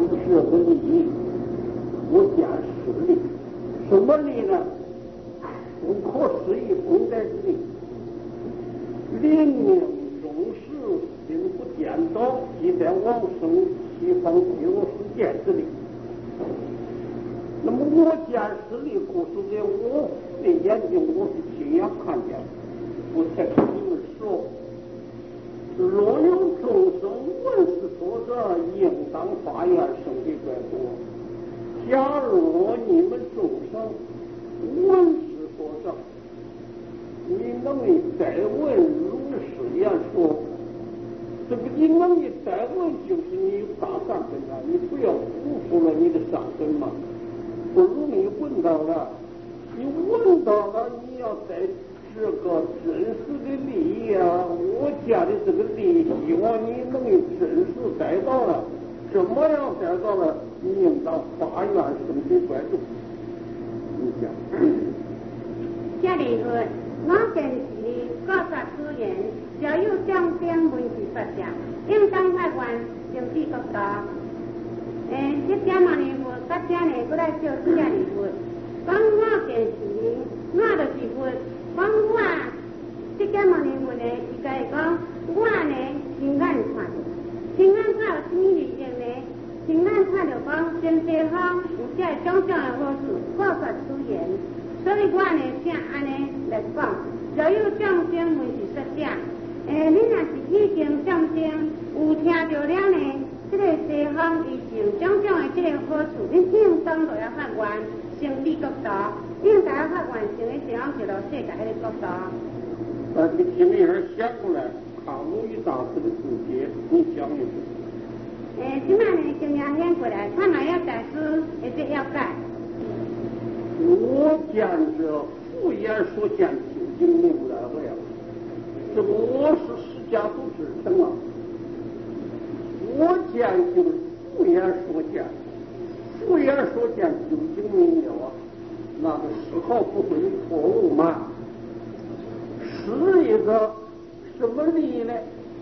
这个理，我讲实力，什么理呢？不可思议功德之力，灵命众士，心不颠倒，即在往生西方极乐世界之力。那么我讲实力，故事的我的眼睛我是亲眼看见，我才跟你们说。若有众生闻是说者，应当发愿生彼国土。假如你们众生闻是说者，你能以代问如是言说，这个你能以代问就是你有大善根啊，你不要辜负了你的善根嘛。不如你闻到了，你闻到了，你要在这个真实的利益啊，我家的这个利益，希望你能有真实得到了。怎么样得到了？你应当发愿生彼国土。你讲。 这里说，我见是各法资源，只有将兵文是实相，应当发愿生彼国土。这点嘛呢？我甲这呢，我来叫这里说，讲我见是，我就是说。讲我这点嘛呢？我呢，是该讲我呢，亲眼看，亲眼看有什么利益呢？亲眼看到讲真西方有这种种的好处，各法资源，所以我呢，才安尼来讲，若有众生闻是实相，你若是已经众生有听到了呢，这个西方已经种种的这个好处，你应当就要发愿生彼国土。应该发愿成的西方极乐世界的国土。 你心里边想过来，康鲁瑜大师的注解，你讲一句。 今晚呢，经常想过来，看哪要改书，而且要改。 我见着复言所见，究竟明来了呀。这个我是释迦族之臣啊，我见就是复言所见，复言所见究竟明了啊。那个丝毫不会有错误嘛，是一个什么力呢？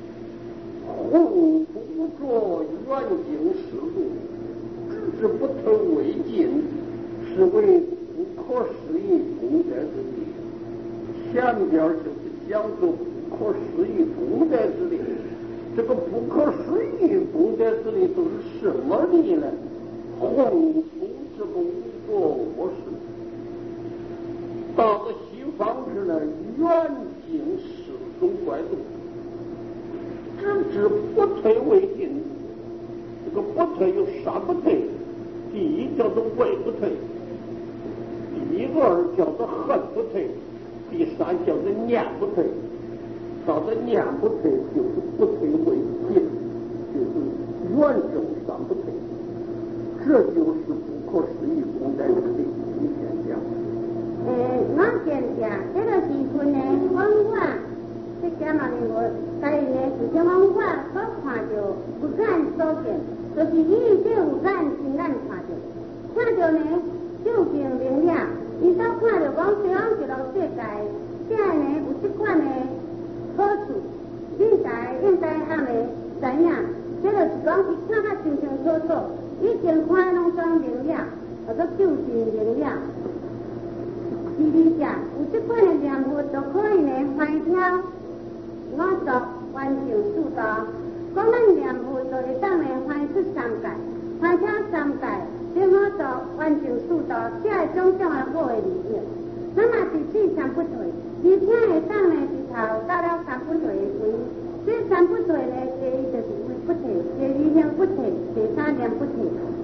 混不着远经世路，只是不透未尽，是为不可思议功德之力。前边就是讲究不可思议功德之力，这个不可思议功德之力都是什么力呢？混出这个无过我是。到了西方时呢，远近世中怪动，只知不退为进。这个不退有三不退，第一叫做为不退，第二叫做恨不退，第三叫做念不退。到了念不退就是不退为进，就是远正三不退，这就是不可思议功德之力。你先讲。 我见见这个时分呢，讲我这点嘛呢，我但是呢，是讲我所看到有眼所见，就是伊这有眼亲眼看到，看到呢究竟明了，伊所看到讲西方极乐世界，这呢有这款的好处，你应该暗的知影，这就是讲伊看较清清楚楚，已经看拢总明了，或者究竟明了。第二下，有这款的念佛就可以呢，翻挑我作完成速度。讲咱念佛就会当呢翻出三界，翻挑三界，这我作完成速度，这种种的好的利益。那么第四三不退，而且会当呢直头到了三不退的时，这三不退呢，第一就是为不退，第二念不退，第三念不退。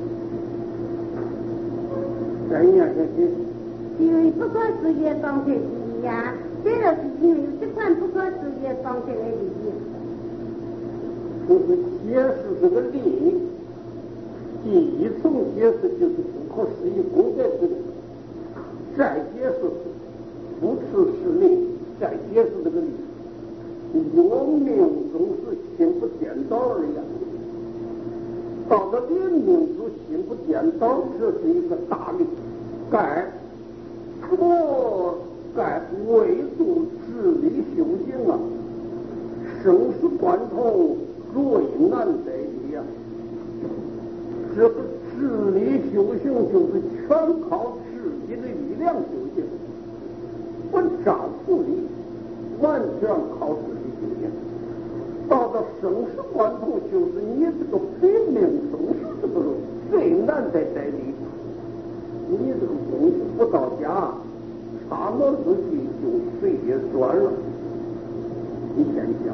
怎样这些？ 因为不可思议的光铁之意啊，这就是因为有这款不可思议的光铁的利益。 就是解释这个力，第一层解释就是不可思议功德之力，再解释不持是力，再解释这个力，有命中是心不颠倒而已。到了临命中心不颠倒，这是一个大力，该为度治理修行啊，生死关头最难得一样， 这个智力修行就是全靠自己的力量修行，不照顾你，完全靠自己修行。到了生死关头，就是你这个拼命生死这个最难的在你，你这个功夫不到家，差了自己就谁也转了。你先讲。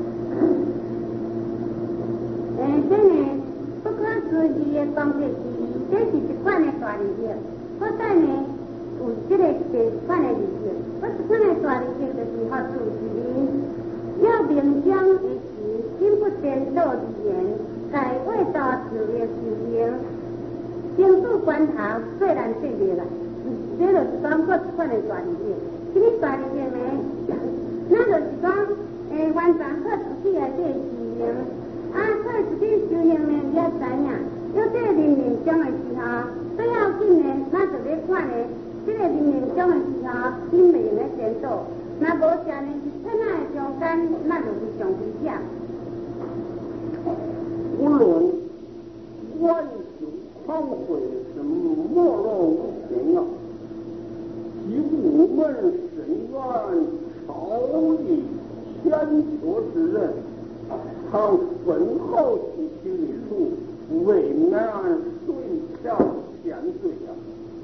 这呢，不可思议的方式是，这是一款的大利益。我等呢有这个第款的利益，我这款的大利益就是发自于要明讲的是，心不颠倒之言，改为道自的修行，经度观察最难对灭啦。这就是讲我这款的大利益。这个大利益呢，那就是讲，完全靠自己来这修行。靠自己修行呢，你要知影，有这个人命中的时候，最要紧呢，咱就咧看呢，这个人命中的时候，心袂用咧颠倒。若无这呢，是忝仔的中间，咱就是上危险。 无论万修狂会是没落无凭啊，以我们深远超逸天作之人。常分厚其心理处，为难顺调前罪啊！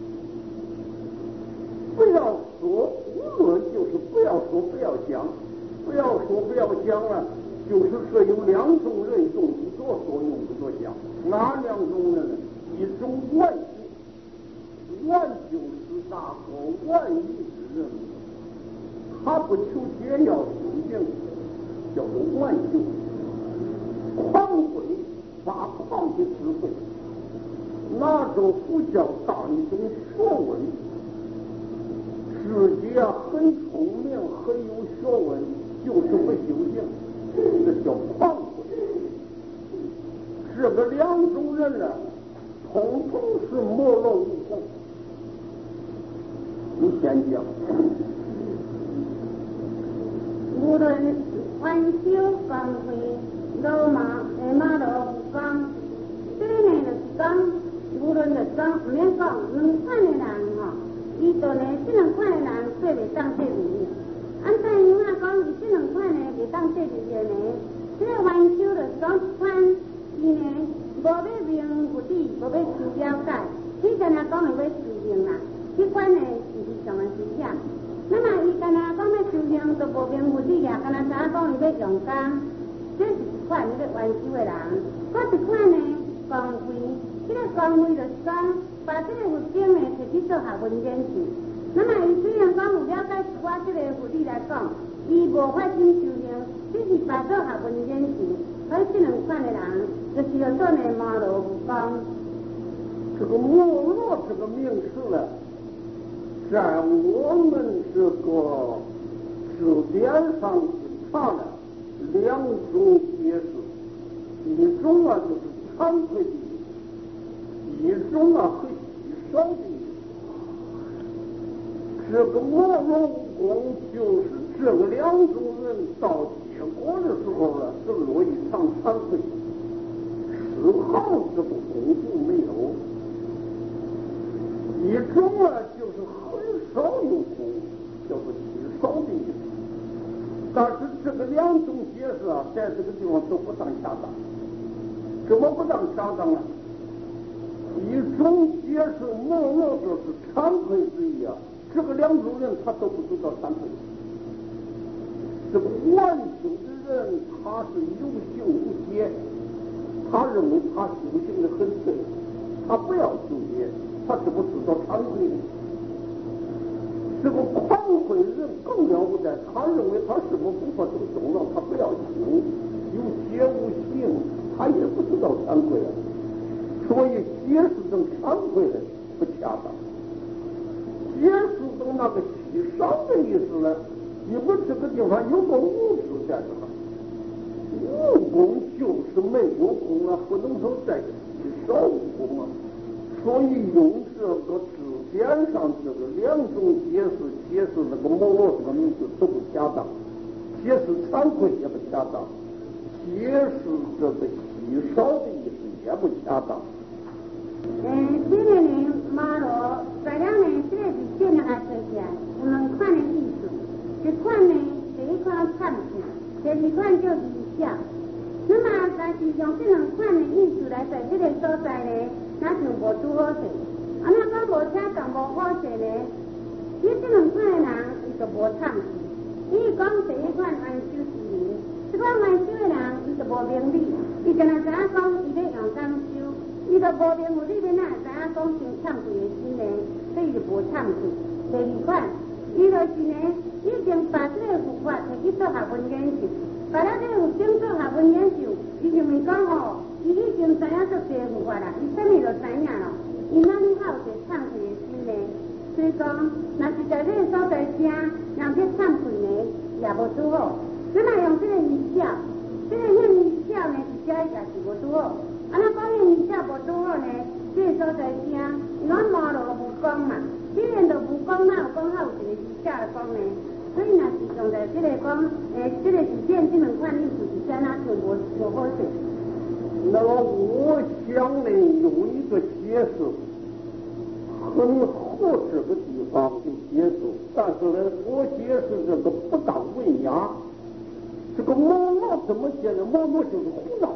不要说，无论就是不要说不要讲，不要说不要讲了，就是说有两种人用不着说，用不着讲。哪两种人呢？一种万修，万修是大个万亿之人，他不求解要修行，叫做万修。狂会发狂的智慧，拿着佛教当一种学问，自己很聪明很有学问，就是不修行，这叫狂会。这个两种人呢，统统是没落无功。你先讲。 无论万修光辉。罗马路不讲，这个呢就是讲，无论就是讲，唔免讲，两款的人吼，伊就呢，这两款的人做袂当做里面。按怎样啊讲，伊这两款呢袂当做里面呢？这个弯修就是讲一款，伊呢无要明佛理，无要求了解，伊干那讲伊要修行啦，这款呢是上的是啥？那么伊干那讲要修行，都无明佛理啊，干那啥讲伊要用功。这是一款那个弯修的人，我一款呢光辉，这个光辉就是讲把这个佛经呢摕去做学问研究。那么伊虽然讲有了解我这个佛理来讲，伊无法心修行，只是把做学问研究。所以这两款的人，就是叫做呢马路不光。 这个没落这个名词呢，在我们这个字典上查呢。两种解释，一种啊就是惭愧的意思，一种啊很稀少的意思。这个没落无功，就是这个两种人到结果的时候呢，是落一场惭愧，丝毫这个功夫没有。一种啊就是很少有功，叫做稀少的意思。但是这个两种解释啊，在这个地方都不当恰当。怎么不当恰当呢？一种解释没落就是惭愧之意啊，这个两种人他都不知道惭愧。这个万修的人他是有修无解，他认为他修行的很对，他不要修解，他是不知道惭愧的。这个狂会人更了不得，他认为他什么不法都懂了，他不要修，有解无行，他也不知道惭愧了，所以解释成惭愧的不恰当。解释成那个稀少的意思呢，因为这个地方有个无字在这儿，无功就是没有功啊，不能说在稀少无功啊，所以用这个字典上这个两种解释那个没落这个名字都不恰当，解释惭愧也不恰当，解释这个稀少的意思也不恰当。 在这个所在呢，那就无拄好势。啊，那讲无车动无好势呢，你这两款的人伊就无惨气。伊讲第一款安修是人，这款安修的人伊就无明理，伊就若知影讲伊咧用甘修，伊就无明有你要哪知影讲真忏悔的心呢，所以就无惨气。第二款，伊就是呢，已经把这个佛法摕去做学问研究，把咱这有经做学问研究，伊就咪讲吼，伊已经知影做这个佛法啦，伊啥物就知影咯，伊哪里还有一个忏悔的心呢？所以讲，若是在这个所在声，人去忏悔呢，也无拄好。你若用这个语效，这个念语效呢，实在也是无拄好。啊，那讲念语效无拄好呢，这个所在声，咱马路无讲嘛，既然就无讲，哪有讲还有一个语效来讲呢？所以若是用在这个讲，这个是见这两款意思，是在哪就无好势。 那么我想呢，有一个解释。很合适的地方就解释，但是呢，我解释这个不当文雅。这个毛脑怎么解呢？毛脑就是胡闹，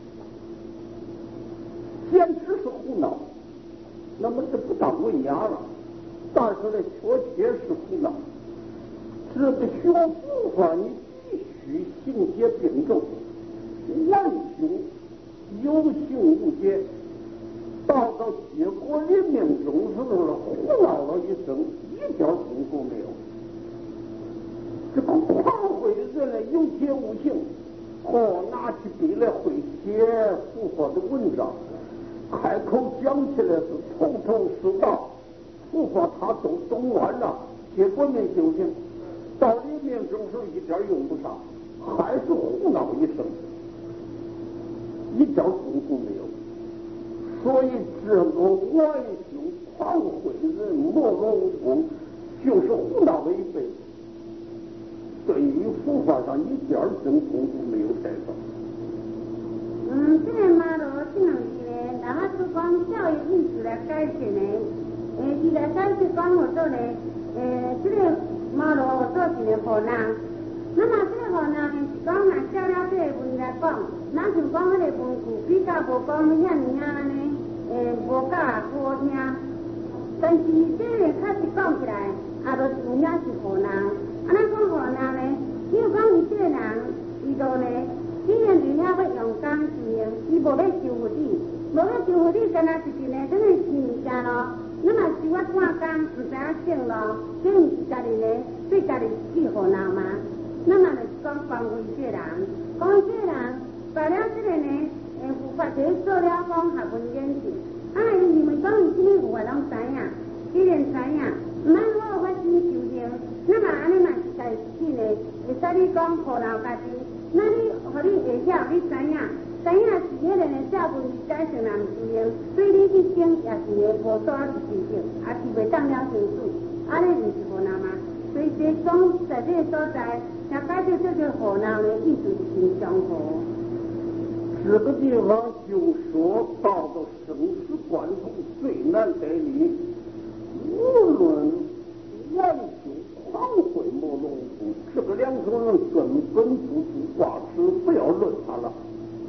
简直是胡闹。那么这不当文雅了，但是呢，确切是胡闹。这个学佛法，你必须行解并重，万修有形无解。到结果临命终时候胡闹了一生，一点功夫没有。这个狂会的人呢，有解无形，拿起笔来会写佛法的文章，开口讲起来是头头是道，佛法他都懂完了，结果没修行，到临命终时一点用不上，还是胡闹一生，一点功夫没有。所以这个玩修狂会的人没落无功，就是胡闹了一辈子，对于佛法上一点真功夫没有带上。 这个马路这两字呢，那么是讲教育意思来解释呢，伊来解释讲我做呢，这个马路我做是个河南，那么这个河南呢是讲若写了这个文来讲，咱就讲迄个文句比较无讲遐尼啊呢。无甲好听，但是这个确实讲起来，也就是有影是河南。啊，咱讲河南呢，比如讲伊这个人，伊就呢，既然伫遐要用功修行，伊无要修佛理，无要修佛理，干那就是呢，等于是物件咯。咱若修啊半工，唔知影省咯，这毋是家己呢，对家己去河南嘛？咱嘛就是讲光辉这个人，光辉这个人，把了这个呢。佛法就是做了讲学问研究，伊认为讲伊什么佛法拢知影，既然知影，唔通好发心修行，那么安尼嘛是家己自己呢，会使你讲苦恼家己，那你互你会晓，你知影是迄个呢照顾你解成人修行，所以你一生也是呢无多少事情，也是袂当了成事，安尼就是苦恼嘛。所以这讲在这个所在，要解决这个苦恼呢，意思是真相互。 这个地方就说到了生死关头最难得你，无论玩修狂会没落无功，这个两种人根本不足挂齿，不要论他了。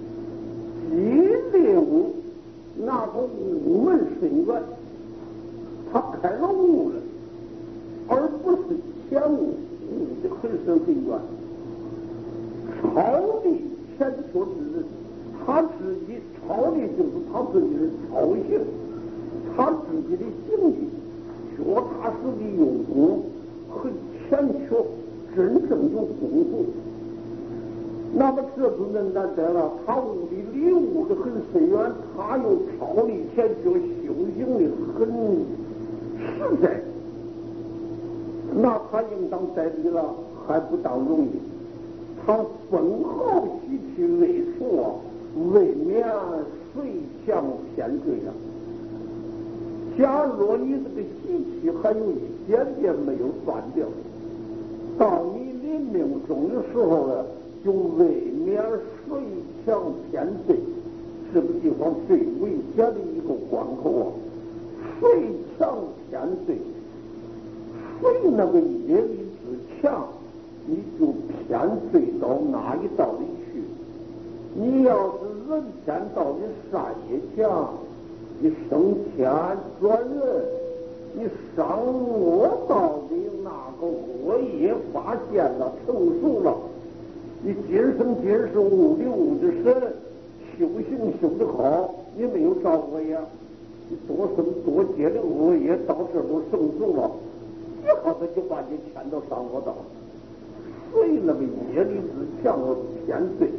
即令那个悟门深渊，他开了悟了，而不是前悟，悟的很深很远，超离前说之人。他自己超离就是他自己的超性，他自己的行为，脚踏实地用功，很欠缺真正有功夫。那么这种人难得了，他悟的离悟的很深远，他又超离前缺，修行的很实在，那他应当在理了，还不当容易。他分毫习气未除啊，未免水向偏坠啊。假若你这个习气还有一点点没有断掉，到你临命终的时候呢，就未免水向偏坠。这个地方最危险的一个关口啊，水向偏坠，水那个业力之强，你就偏坠到哪一道里去？ 你要是人天道的善业强，你生天转人，你上恶道的那个恶业发现了成熟了，你今生今世悟的神，修行修得好，你没有造恶业，你多生多结的恶业到这都成熟了，一下子就把你牵到上恶道，所以那个业力之强而偏对。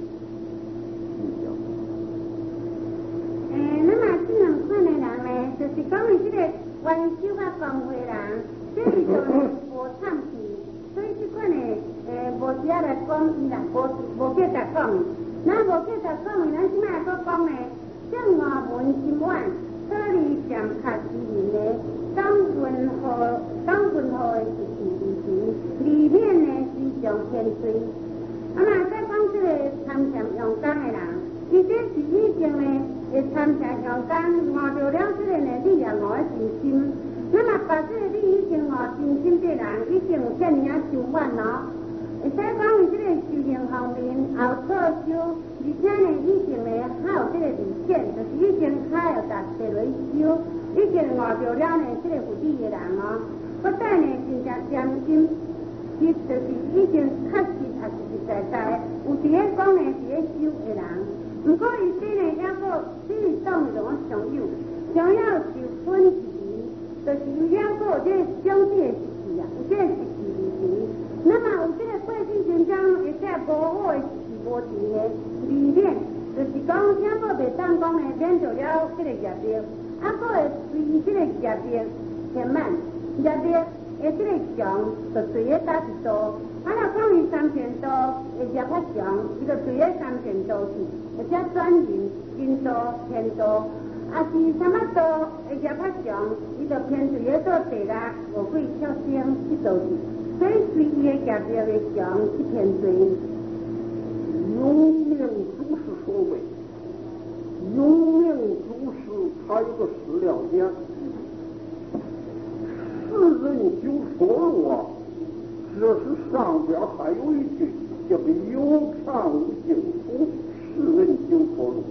那么这两款的人呢，就是讲的这个冤修甲公会人，这是就是无惨气，所以这款的无时仔来讲伊啦，无叫达讲。那无叫达讲的，咱即摆搁讲呢，正外文心婉，可离上卡之人呢，当分号的是里面呢是上天水。啊嘛，再讲这个参禅用功的人，伊这是已经呢。会参禅用功，换到了这个呢，你也换真心。那么把这个你已经换真心的人，已经有这样修法了。会使讲伊这个修行方面后错修，而且呢，已经呢还有这个理见，就是已经还有达地雷修，已经换到了呢这个佛理的人哦。不但呢真正专心，伊就是已经确实也实实在在有伫咧讲呢，伫咧修的人。不过伊这呢，还个这种种常有，常有是分时，就是有两个这相对的时期啊，有这个时期时期。那么有这个过去真正会使无好的时期无钱的里面，就是讲啥个袂当讲呢，免着了这个业力，啊个会随这个业力填满，业力的这个强，就随个打一道。啊，若讲伊三千度会业较强，伊就随个三千度去。或者转运、印度、偏度，啊是什么度会业较强，伊就偏随个做第六、五鬼、跳星去做去，所以随伊的业力的强去偏随。 有命主是所谓，有命主是他有个史料讲，世人九错路啊，这是上边还有一句叫做有常净土。世人修错路，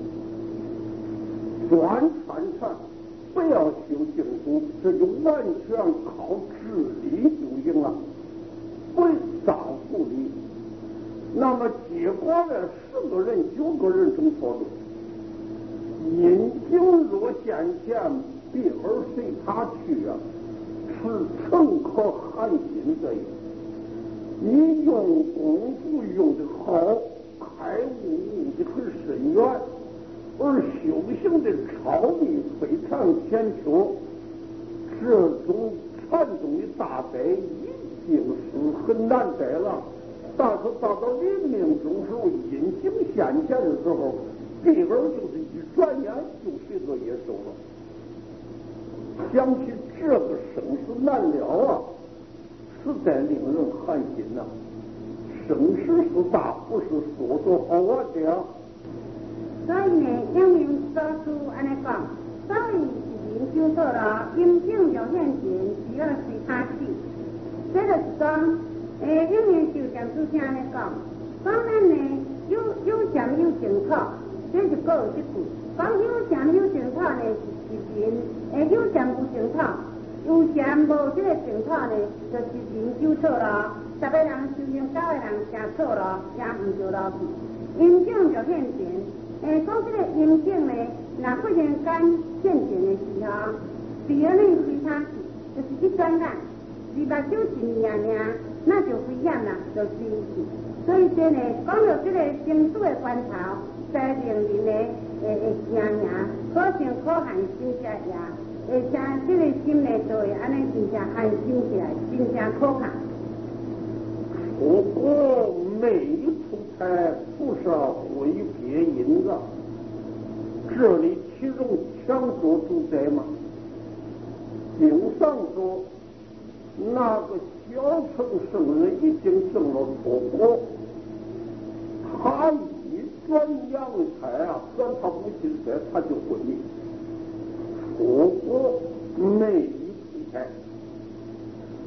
专禅，不要修净土，这就完全靠智力就赢了，不造福力。那么结果呢，10个人9个人走错路，因境若现前，避而随他去啊，是诚可寒心的。你用功夫用得好，开悟的很深远，而修行的超密非常浅缺，这种禅宗的大德已经是很难得了。但是到临命终时候，因境现前的时候，这边就是一转眼就是个野兽了。想起这个生死难料啊，实在令人寒心呐。生死是大，不是说说好玩的呀。 所以呢，因为所书安尼讲，所以是人修错了，因境有现前，只要随他去。这就是讲，因为就讲书上安尼讲，讲咱呢有禅有净土，这就各有一句。讲有禅有净土呢是人，有禅无净土，有禅无这个净土呢，就是人修错了。10个人修行9个人行错了，也唔对路去。因境就现前，讲这个因境呢，若忽然间现前的时候，第二呢随他去，就是一转眼，2目睭一命命，那就危险啦，就死去。所以说呢，讲到这个生死的关头，在令人呢会惊赢，可成可寒心才赢，会将这个心呢就会安尼真正寒心起来，真正可怕。 我国没出台菩萨会别因子，这里其中强作主宰嘛。经上说，那个小乘圣人已经证了错果，他一转阳台啊，转他不进来，他就昏迷。错果没出台。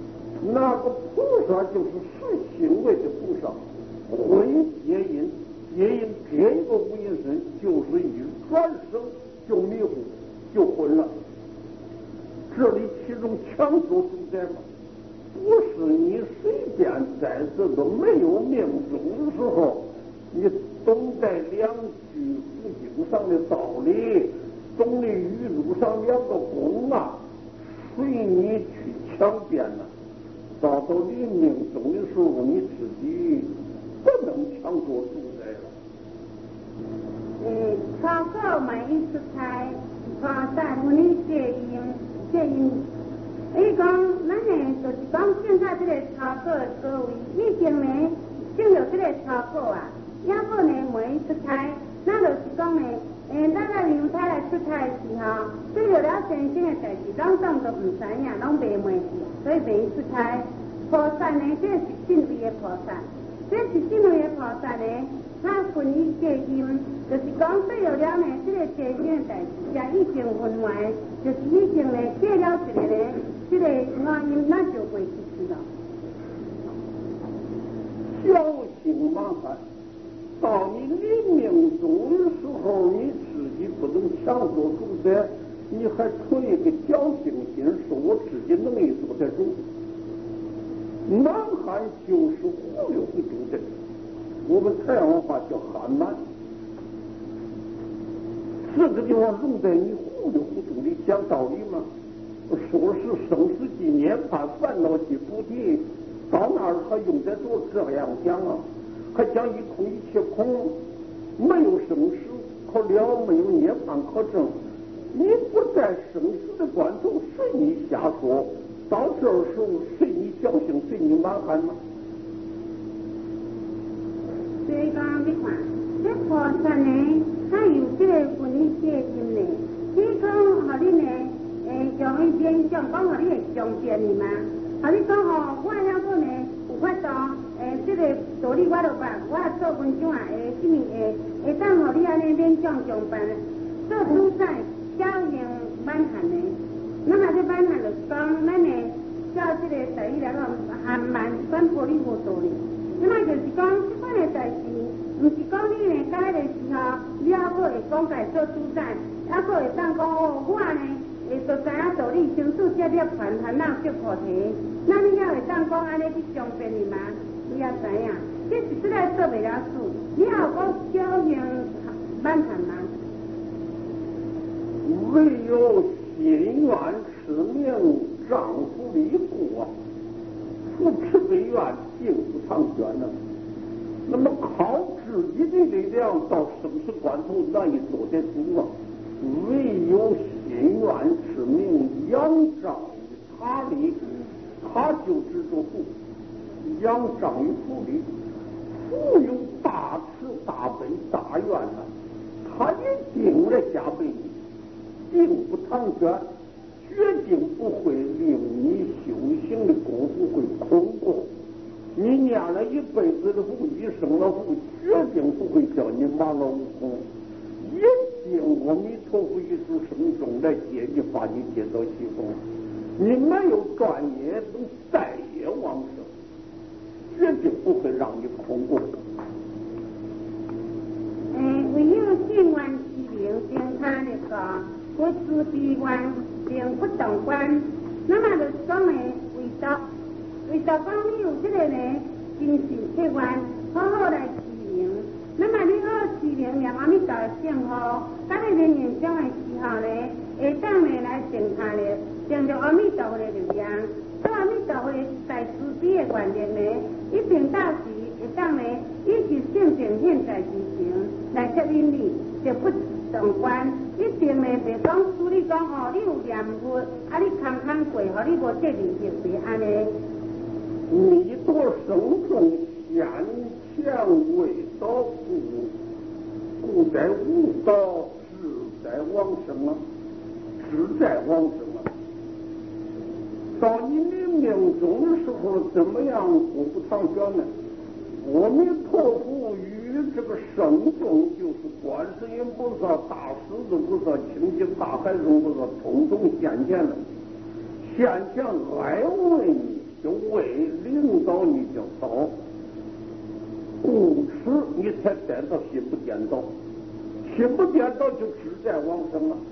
那个菩萨就是实行为的菩萨，会接引， 也因这个无因身，就是一转生就迷糊，就混了。这里其中强所主宰嘛，不是你随便在这个没有命中的时候，你懂得两句佛经上的道理，懂得语录上两个功啊，随你去强辩了。到临命中的时候，你自己不能强做主宰了。 超过每一次才发在乎你戒因，伊讲咱呢就是讲现在这个超过的各位，以前呢就有这个超过啊，也不呢每一次才，那就是讲呢，咱来娘胎来出差的时候，对着了先生的代志，拢当都唔知影，拢袂问去，所以每一次才。菩萨呢，这是信位的菩萨，这是信位的菩萨呢，他分于戒因，就是讲对了呢，这个戒因的代志，也已经分完，就是已经呢戒了一个呢，这个原因那就会出去了。 小心麻烦，到你临命终的时候，你自己不能强做主宰，你还存一个侥幸心，说我自己能力做得主。南汉就是忽悠不主的，我们太阳话叫汉满。这个地方用在你忽悠不主的讲道理吗？说是生死纪年怕烦恼即不提，到那儿还用得着这样讲啊？还讲一空一切空，没有生死可了，没有涅槃可证。你不在生死的关头随你瞎说，到这时候随你侥幸，随你满汉吗？ 所以讲你看，这菩萨呢，他有这个分理戒因呢。你讲和你呢，用伊勉强讲和你会相见的嘛？和你讲哦，我还不呢有法度，这个道理我就办，我做文章啊，什么会当和你安尼勉强上班，做主宰小型满汉的。那么这满汉就是讲，咱呢照这个台语来讲，汉满反破你无道理。那么就是讲，这款的代志，唔是讲你呢，到迄个时候，你还佫会讲家做主宰，还佫会当讲哦，我呢会就知影道理，生死接了烦恼接菩提，那你也会当讲安尼去相辩的嘛？你也知影，这是实在做袂了事，你也有讲小型满汉吗？ 唯有心愿持名，丈夫离故啊，不持悲愿，定不长远呢。那么靠自己的力量到生死关头难以做得主啊！唯有心愿持名，仰仗于他力，他就执着福；仰仗于福力，福有大慈大悲大愿呐，他一定来加倍你。定不长远，决定不会令你修行的功夫会空过。你念了一辈子的福，一生的福，决定不会叫你忙了无功。一定阿弥陀佛一出生中来接你，把你接到西风。你没有断业，能再业往生，决定不会让你空过。 唯有信愿之名，经他那个。不知悲观，并不动观。那么就是讲呢，为着讲你有这个呢，精神切愿，好好来持名。那么你好持名，念阿弥陀圣号，到你人人生的时候呢，会当呢来成他呢，成就阿弥陀佛的力量。到阿弥陀佛的大慈悲的愿力呢，一定到时会当呢，以其性情现在之行来吸引你，就不动观。一定呢，袂讲处理讲哦，你有念佛，啊，你空空过，和你无这利益别安尼。 你多生众先前未到故在无道，志在往生啊，志在往生啊。到你临命终的时候，怎么样过不长远呢？阿弥陀佛与这个圣众，就是观世音菩萨、大狮子菩萨、清净大海中菩萨，统统现前了。现前爱问你，就为领导你就走。 不吃，你才得到心不颠倒，心不颠倒就自在往生了。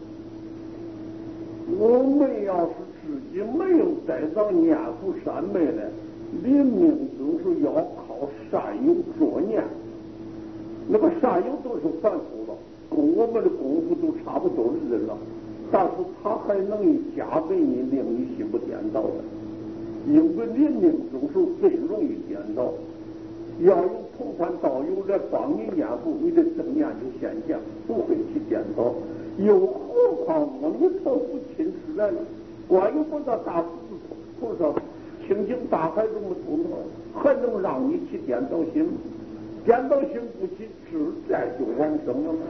我们要是自己没有得到念佛三昧呢，临命终是要靠善友作念。那个善友都是凡夫了，跟我们的功夫都差不多的人了，但是他还能加倍你令你心不颠倒的，因为临命终是最容易颠倒。要有同参道友来帮你念佛，你的正念就现象，不会去颠倒。又何况阿弥陀佛亲自来了，观音菩萨大菩萨清净大海中的通透，还能让你去颠倒心？颠倒心不起，自在就往生了吗？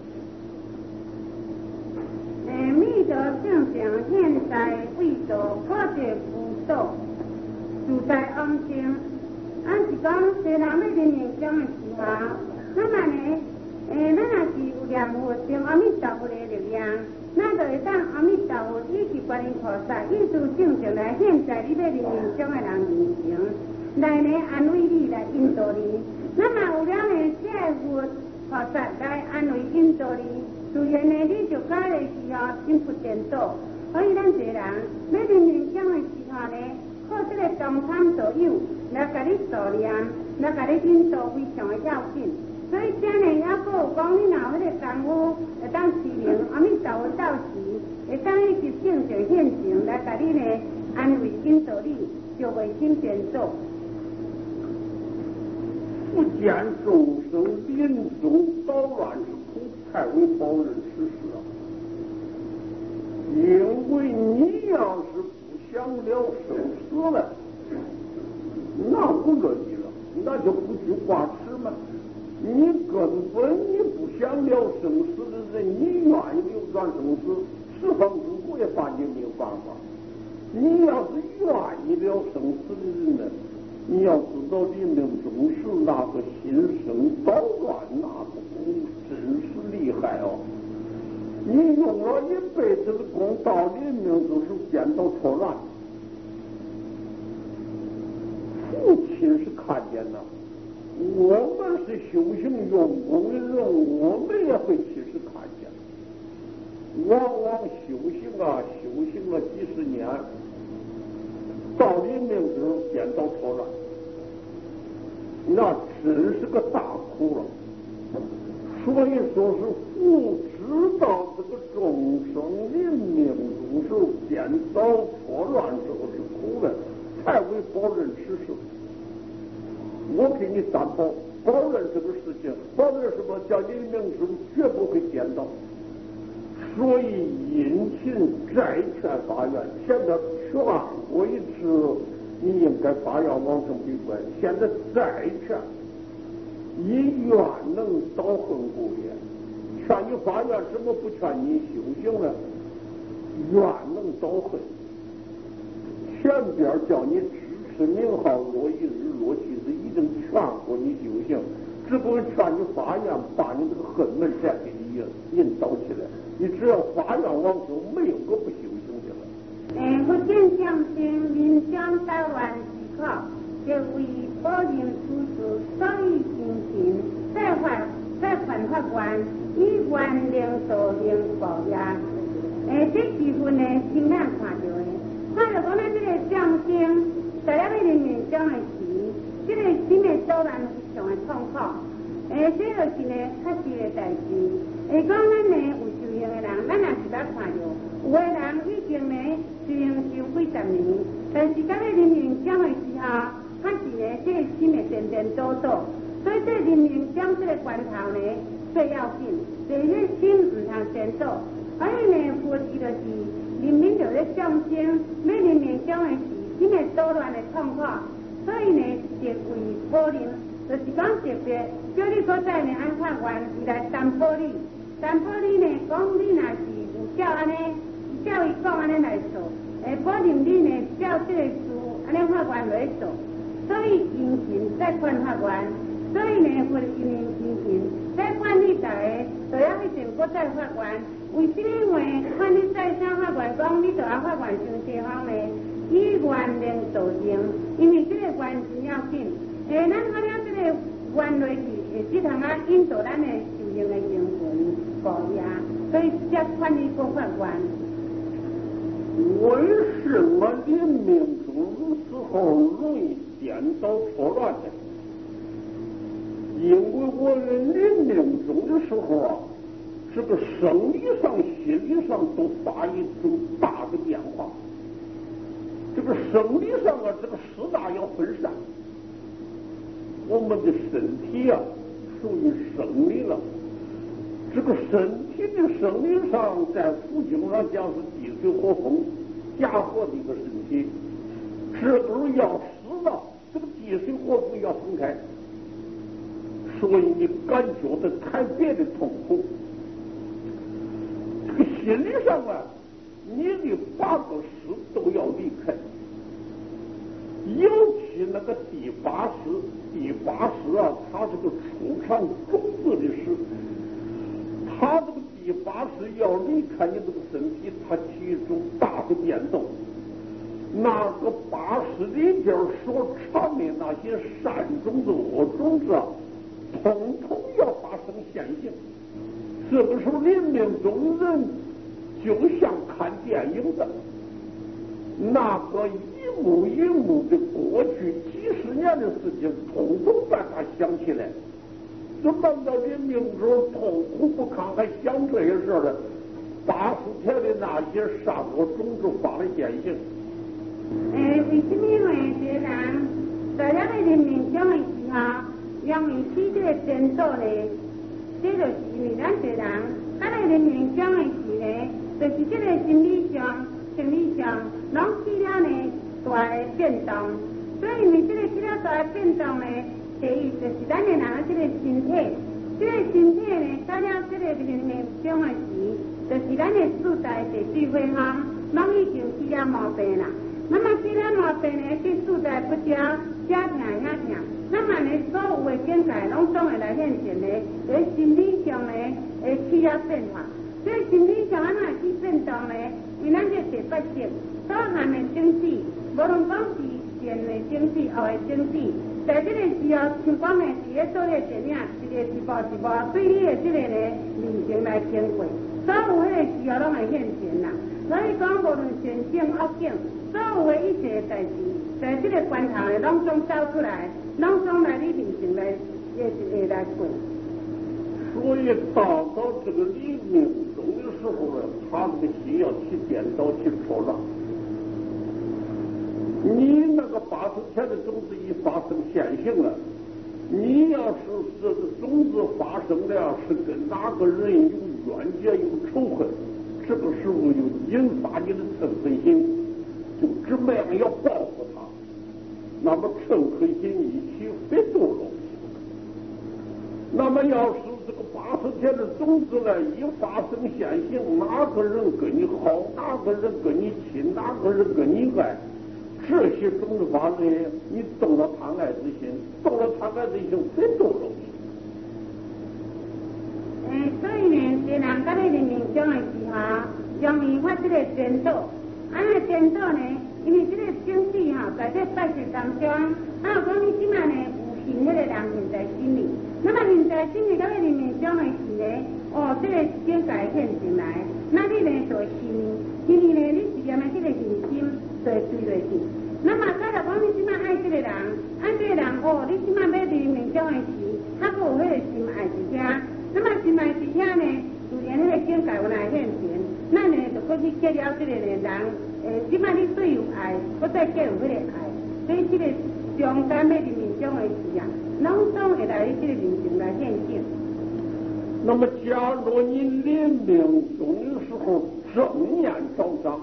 弥陀圣像现在为着破解福寿，住在安静。俺是讲，虽然要人命中的时候，那么呢，咱若是有念佛听阿弥陀佛的力量，咱就会当阿弥陀佛以及观音菩萨意思正常来现在你要人命中的人面前，来呢安慰你，来引导你。那么有了呢，这佛菩萨来安慰引导你，自然呢你就到的时候心不颠倒。所以咱一个人要人命中的时候呢，靠这个中参道友来甲你助念，来甲你引导，非常的要紧。所以这呢，也佫有讲，你若有迄个功夫，会当持灵阿弥陀佛到时，会当以及正常现前来甲你呢安慰引导你，就袂心颠倒。 不见众生临终捣乱之苦，太为报人吃事啊！因为你要是不想了生死了，那不乐意了，那就不去挂齿嘛。你根本你不想了生死的人，你愿意流转生死，十方诸佛也把你没有办法。你要是愿意了生死的人呢，你要知道临命终时那个心生捣乱，那个功真是厉害哦。你用了一辈子的功，到临命终时颠倒错乱。父亲是看见的，我们是修行用功的人，我们也会亲自看见。往往修行了几十年，到临命终时颠倒错乱，那真是个大苦了。所以说是父知道这个众生临命终时颠倒错乱之后是苦的，才为保人此事。我给你担保，保人这个事情，保人什么叫临命终绝不会颠倒。所以殷勤债劝发愿，前边劝过一次，你应该发愿往生闭关，现在再劝，以愿能导恨故也。劝你发愿，怎么不劝你修行呢？愿能导恨。前边叫你支持名号若一日若七日，已经劝过你修行，只不过劝你发愿，把你这个恨门再给你引导起来。你只要发愿往生，没有个不修行的了。 福建乡亲临江台湾时刻，就为保人处事，所以心情再还法官，以原令导令报业。这几分呢，亲眼看到的，看到讲咱这个乡亲，在了要人命中的时，这个心的导然非常的痛苦。这就是呢，确实的代志。讲咱呢有修行的人，咱也是捌看到，有的人已经呢修行修几十年，但是到了人命中的时候，确实呢，这个心会颠颠倒倒。所以这人命中这个关头呢，最要紧，就是心唔通颠倒。所以呢，佛意就是人民就咧上升，要人命中的时，心会捣乱的痛苦。所以呢，是为保人。就是讲直接叫你所在呢按法官伊来担保你，担保你呢讲你若是有照安尼，照伊讲安尼来做，保证你呢照这个事安尼法官来做，所以殷勤再劝法官，所以呢佛因殷勤再劝你大家都要去经过再法官，为什么因为劝你再向法官讲你就按法官上地方呢？以原令导令，因为这个原真要紧。咱看了这个原关落去，会即通啊引导咱的修行的灵魂高雅，所以才传你佛法观。 为什么临命终时候容易颠倒错乱呢？因为我们临命终的时候啊，这个生理上、心理上都发一种大的变化。这个生理上啊，这个四大要分散。我们的身体啊，属于生理了。这个身体的生理上，在佛经上讲是地水火风夹合的一个身体。这个要死了，这个地水火风要分开，所以你感觉的特别的痛苦。这个心理上啊，你的8个识都要离开。尤其那个第8识啊，它这个出场种子的识，它这个第8识要离开你这个身体，它起一种大的变动。那个8识里边所藏的那些善种子、恶种子啊，统统要发生现行。这个时候临命终人就像看电影的，那个一幕一幕的过去几十年的事情，统统把它想起来。这等到临命时痛苦不堪，还想这些事儿了，80天的那些善恶种子发了现行。 为什么会这人在咱的临命终的时候，容易起这个颠倒呢？这就是因为咱这人，咱的临命终的时呢，就是这个心理上、生理上，拢起了呢大的变动。所以，因为这个起了大的变动呢，第一就是咱的人这个身体，这个身体呢，到了这个临命终的时，就是咱的四大地水火风，拢已经起了毛病啦。那么起了毛病呢，这四大不调，家疼遐疼。那么呢，所有的境界拢总会来现前呢，在心理上呢，会起了变化。所以心理上安怎起变动呢？因为咱这第8识所含的种子，无论讲是善的种子、恶的种子，在这个时候，像讲的是咧做咧电影，一个一步对你的这个呢人生来经过，所有迄个时候拢会现前啦。所以讲，无论善境恶境，所有的一切代志，在这个关头呢，拢总走出来，拢总来你人生来来过。 所以到这个临命终的时候呢，他这个心要起颠倒、起错乱。你那个80天的种子一发生现行了，你要是这个种子发生了，是跟哪个人有冤结、有仇恨，这个时候就引发你的嗔恨心，就怎么样要报复他，那么嗔恨心一起非堕落。那么要是这个80天的种子呢，一发生现行，哪个人跟你好，哪个人跟你亲，哪个人跟你爱，这些种子发生，你动了贪爱之心，动了贪爱之心，非堕落。 所以呢，这人在咧临命终的时候，容易发这个颠倒。颠倒呢，因为这个种子在这8识当中，讲你即卖呢有信迄个人现在心里。那么现在心里到咧临命终的时呢，这个境界现前来，那你呢就信，因为呢你是念的这个信心就会对落去。那么假如讲你即卖爱这个人，你即卖要临命终的时，还佫有迄个心爱伫遐，那么心爱伫遐呢，自然迄个境界有来现前，咱呢就佫去结了这个人，即卖你对有爱，佫再结有迄个爱，所以这个中间要临命终的时啊，拢总会来这个人生来现行。 那么，假如你临命终的时候正念昭彰，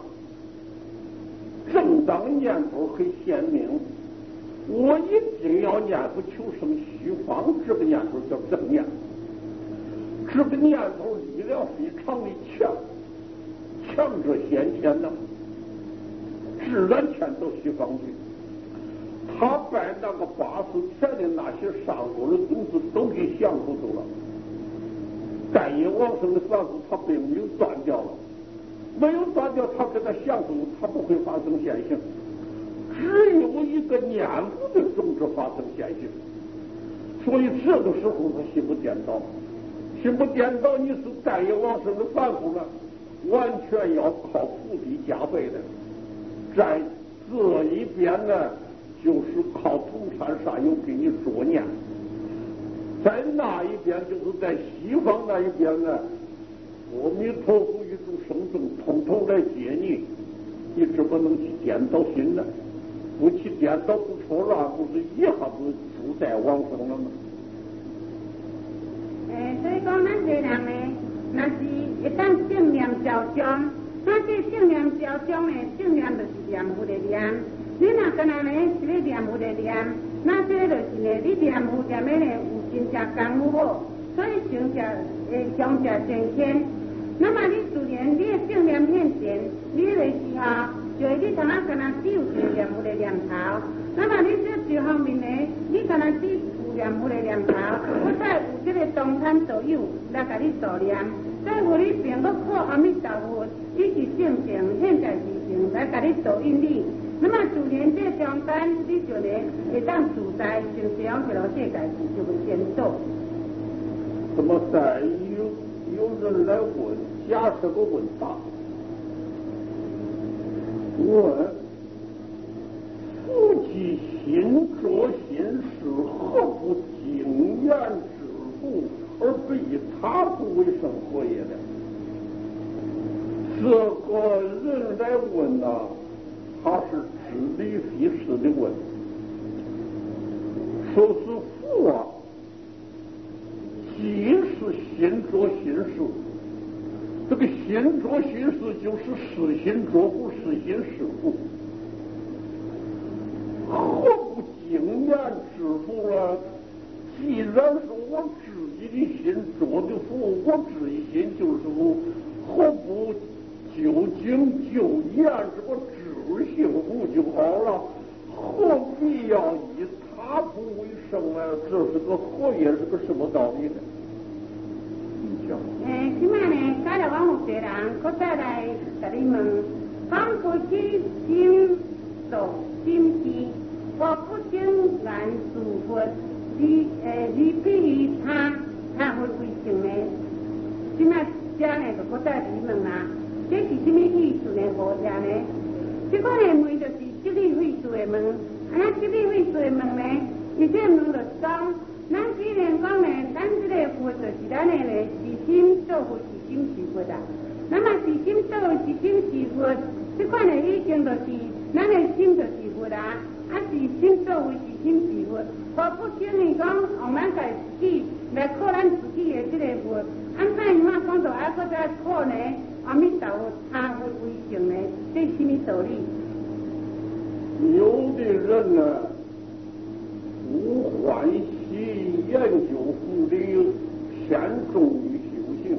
正当念头很鲜明，我一定要念佛求生西方，这个念头叫正念。这个念头力量非常的强，强者先前呢，自然迁到西方去。他把那个80天的那些善恶的种子都给降服住了，但因往生的善恶他并没有断掉了，没有断掉，他给他降服，他不会发生现行。只有一个念佛的种子发生现行， 所以这个时候他心不颠倒，心不颠倒，你是再也往生的凡夫了，完全要靠福地加倍的。在这一边呢，就是靠同参善友给你作念；在那一边，就是在西方那一边呢，阿弥陀佛与诸圣众统统来接你，你只不能去颠倒心了。不去颠倒不错了，不是一下子就在往生了吗？ 所以讲，咱这人呢，若是会当正念照相，那这正念照相呢，正念就是念佛的念。你若干那呢是咧念佛的念，那这就是呢，你念佛念的呢有真正功夫好，所以成就会相正成天。那么你自然你的正念现前，你的时候。就是你同啊，干那只有一个念佛的念头，那么你这方面呢，你干那只有念佛的念头，我再有这个东参左右来给你助念，再有你并个靠阿弥陀佛，你是正正，现在是正来给你助引你。那么自然这中间，你就呢会当自在，就这样这个世界就会颠倒。 怎么在有人来问，假设个问答？问：夫妻心着心事，何不经验致富，而不以他不为生活也呢？这个人来问呐，他是知理非事的问，说是富啊，既是心着心事。这个心着心事就是实心着不实心是富，何不经验致富了？既然说我自己的心着的富，我自己心就是富，何不究竟就验这个知性富就好了？何必要以他不为生呢？这是个何也是个什么道理呢？ 即摆呢，假如讲有一个人，搁再来甲你问，讲夫妻心道心事，我不经难自佛，离比于他会为生呢？即摆这呢，就搁再你问啦，这是什么意思呢？无听呢？这个呢问就是即理会事的问，那即理会事的问呢，伊这问就讲。咱既然讲呢，咱这个佛就是咱的呢，是心做佛，是心是佛啊。那么是心做是心是佛，这款呢已经就是咱的心就是佛啦。啊，是心做佛是心是佛，我不经意讲用咱家自己来靠咱自己的这个佛，安怎样讲到还搁再靠呢？阿弥陀佛他会为生呢？这是什么道理？ 有的人呢，不欢喜研究佛理，偏重于修行。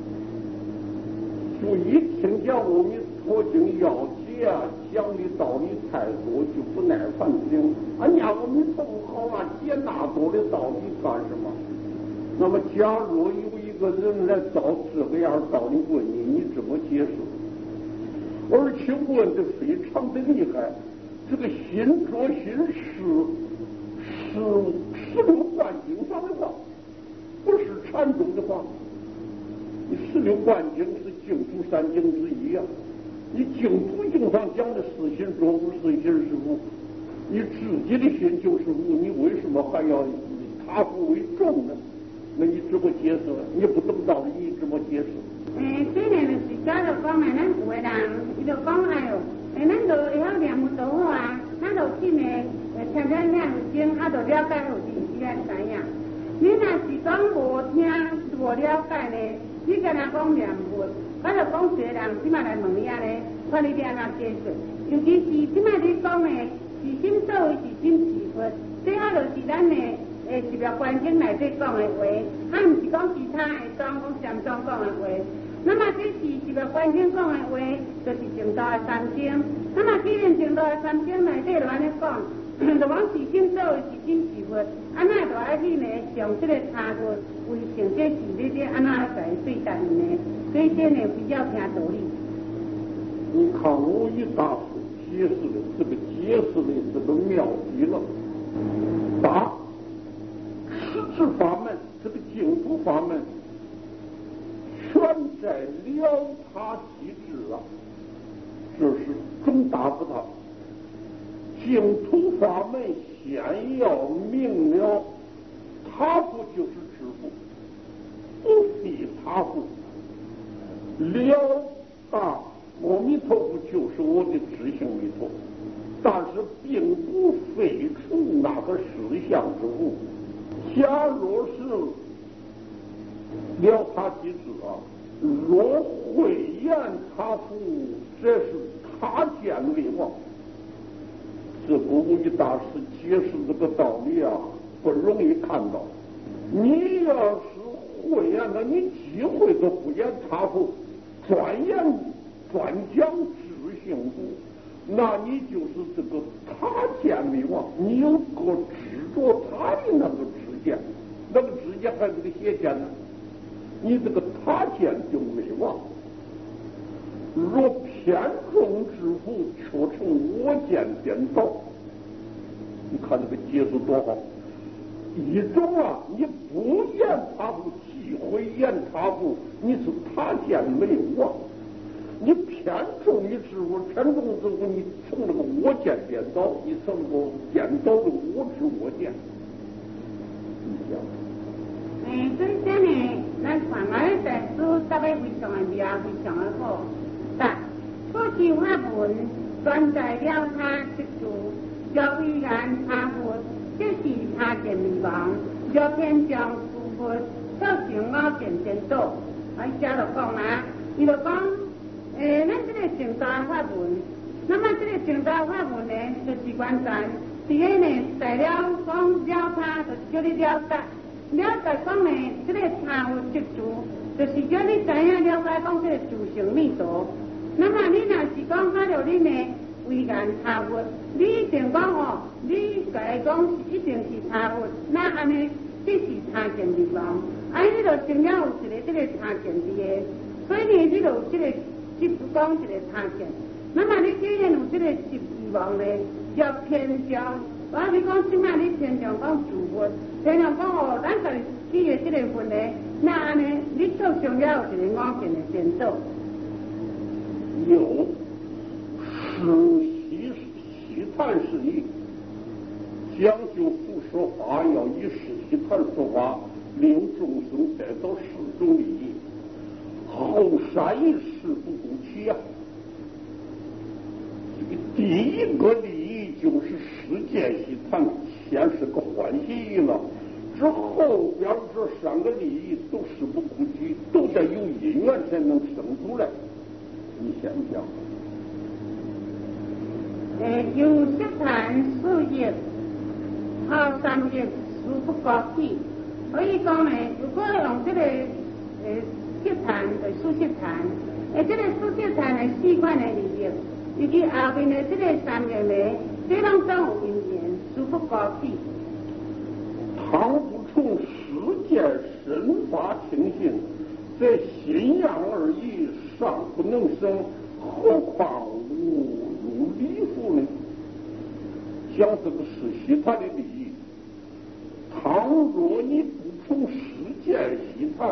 就一听讲阿弥陀经要解啊，讲的道理太多，就不耐烦听。啊，念阿弥陀佛好啊，解那多的道理干什么？那么，假如有一个人来找这个样道理问你，你怎么解释？而且问的非常的厉害，这个心着心是十六观经上的话，不是禅宗的话。你十六观经是净土三经之一啊，你净土经上讲的是心着无，是心是无，你自己的心就是无，你为什么还要以他不为重呢？那你怎么解释？你不懂道理，你怎么解释？ 虽然就是假如讲咱有的人，伊就讲哎哟，咱就会晓念佛多好啊，咱就去呢，听咱念经，就了解好自己来知影。你若是讲无听无了解呢，你跟他讲念佛，我就讲一个人即马来问你啊呢，看你安怎解释。尤其是即马你讲呢，是心所为是心是佛，最好就是咱呢。是了观经内底讲的话，啊，唔是讲其他的讲禅宗讲的话。那么这是了观经讲的话，就是净土的三经。那么既然净土的三经内底就安尼讲，就讲是心所为是心是佛，安那就爱去呢，上这个他佛为成，这是你安那来对待呢？所以这呢比较听道理。 你看我一大师解释的这个解释的这个妙极了，答。持智法门，这个净土法门，全在了他即知啊，这是重大不大。净土法门先要明了，他不就是知父，不非他父。了啊，阿弥陀佛就是我的知行弥陀，但是并不废除那个实相之物。假若是了他即知啊，若慧眼他父，这是他见为王。这古一大师解释这个道理啊，不容易看到。你要是慧眼了，你机会都不言他父，专讲知行度，那你就是这个他见为王，你有个执着他的那个知见，那个知见还是个邪见呢，你这个他见就为王。若偏重之父，却成我见颠倒。你看这个解释多好！一种啊，你不言他父，忌讳言他父，你是他见没有王；你偏重于之父，偏重之父，你成了个我见颠倒，你成了个颠倒的我知我见。你想？ 所以这呢，咱看来在书特别非常的妙，非常的好。但初级法门专在了他之处，要依然他佛，这是他见为王，要偏将诸佛造成我见颠倒。这就讲啦，伊就讲，咱这个正大法门，那么这个正大法门呢，就是完全第一呢，在了讲了他，就是叫你了解。了解讲呢，这个他佛之处，就是叫你知影了解讲这个自性密度。那么你若是讲看到你呢为言他佛，你一定讲哦，你该讲是一定是他佛，那安尼这是他见为王，你就成了有一个这个他见的，所以呢，你就这个即讲一个他见。那么你既然有这个执为王呢，要偏将。你讲即摆你偏向讲自佛，偏向讲哦，咱家己的这个分呢，那安尼你造成了有一个我见的颠倒。 有西谈是义，讲究佛说法要以西谈说法，令众生得到十种利益。后山一事不顾其啊！第一个利益就是世界西谈，先是个欢喜了，之后边这三个利益都是不顾及，都得有因缘才能生出来。你想想， 有色谈事业，好三业殊不高起。所以讲呢，如果用这个色谈的数色谈，这个数色谈的四款的利益，以及后面的这个三业呢，这拢都有因缘，殊不高起。 倘不从世界身法情形，这心样而已尚不能生，何况误入理夫呢？讲这个是西谈的利益。倘若你不从世界西谈，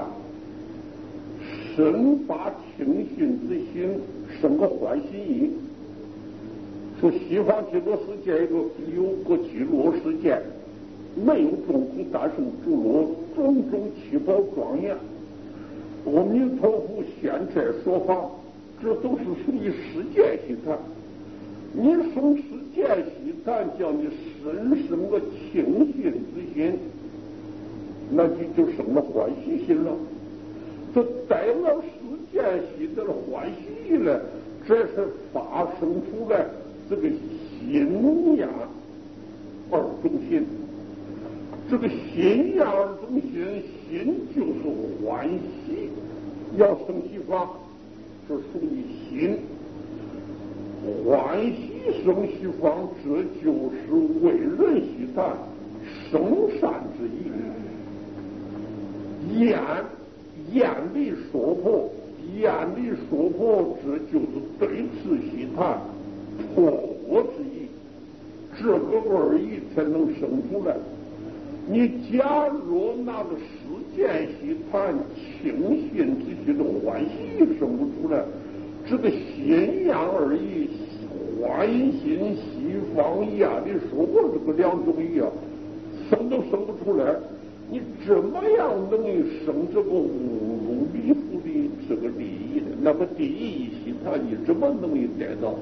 身法清心之心，生个欢喜意。说西方极乐世界有个极乐世界，没有众空，但是诸罗种种七宝庄严。阿弥陀佛现在说法，这都是属于世界西谈。你从世界西谈，叫你生什么清心之心，那就生了欢喜心了。这带了世界西的欢喜意了，这是发生出来这个心呀二种心。这个心呀二种心，心就是欢喜，要生西方，这属于心。欢喜生西方，这就是为人西谈生善之意。眼里说破，这就是对此西谈破之意。这个而已才能生出来。 你假若那个世间喜谈轻信这些的欢喜生不出来，这个信仰而已，欢欣西方呀！你说过这个两种意啊，生都生不出来，你怎么样能生这个五路离夫的这个利益呢？那么第一喜谈你怎么能得到？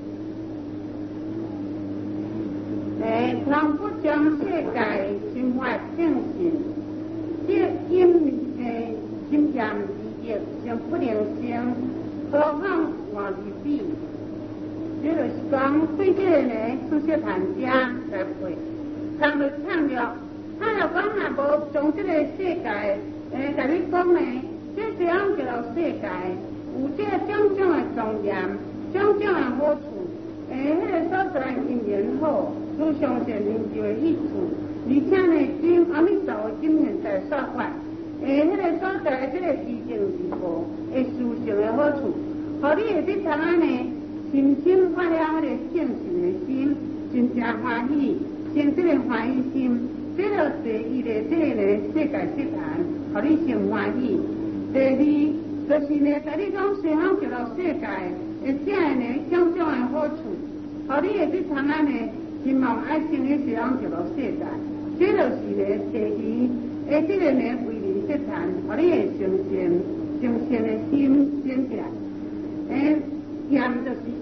人不将世界生活正信，这因心言意业成不能生，何况换离比？这就是讲对这个呢，出些谈家来配，谈就谈了，谈了讲也无从这个世界，甲你讲呢，这这样叫做世界，有这种种的庄严，种种的好处，迄个所在因缘好。都相信人就会益处，而且呢，经阿弥陀佛今现在说法，迄个所在这个自证自报，会殊胜的好处，互你会去通安呢，深深发了迄个正信的心，真正欢喜，生这个欢喜心，这个第一个这个世界实谈，互你生欢喜。第二就是呢，甲你讲西方极乐世界，会这呢种种的好处，互你会去通安呢。希望爱生喺西方极乐世界，这就是咧第二，这个咧为你说谈，互你会成善的心生起来。言就是